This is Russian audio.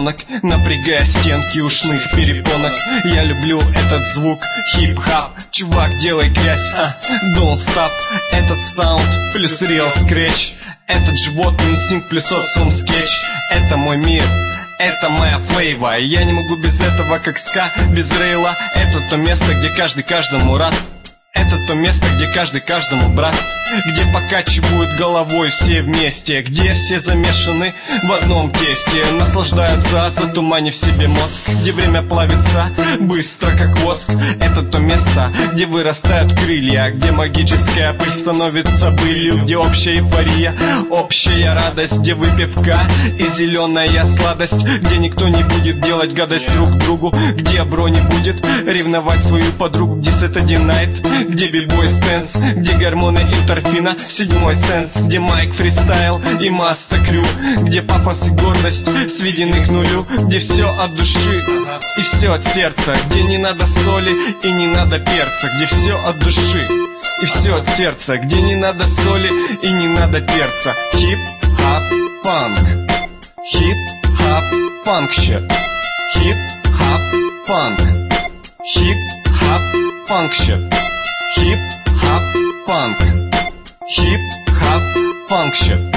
ребенок, напрягая стенки ушных перепонок. Я люблю этот звук, хип-хап. Чувак, делай грязь, don't stop. Этот саунд плюс real scratch. Этот животный инстинкт плюс социум скетч. Это мой мир, это моя флейва. Я не могу без этого, как ска, без рейла. Это то место, где каждый каждому рад. Это то место, где каждый каждому брат. Где покачивают головой все вместе. Где все замешаны в одном тесте. Наслаждаются, затуманив себе мозг. Где время плавится быстро, как воск. Это то место, где вырастают крылья. Где магическая пыль становится пылью. Где общая эйфория, общая радость. Где выпивка и зеленая сладость. Где никто не будет делать гадость друг другу. Где бро не будет ревновать свою подругу. Где Saturday Night, где бибой стенс, где гормоны эндорфина, седьмой сенс. Где майк фристайл и маста крю. Где пафос и гордость сведены к нулю. Где все от души и все от сердца. Где не надо соли и не надо перца. Где все от души и все от сердца. Где не надо соли и не надо перца. Хип-хап фанк. Хип-хап фанк shit. Хип-хап фанк. Хип-хап фанк shit. Hip-hop funk. Hip-hop funk shit.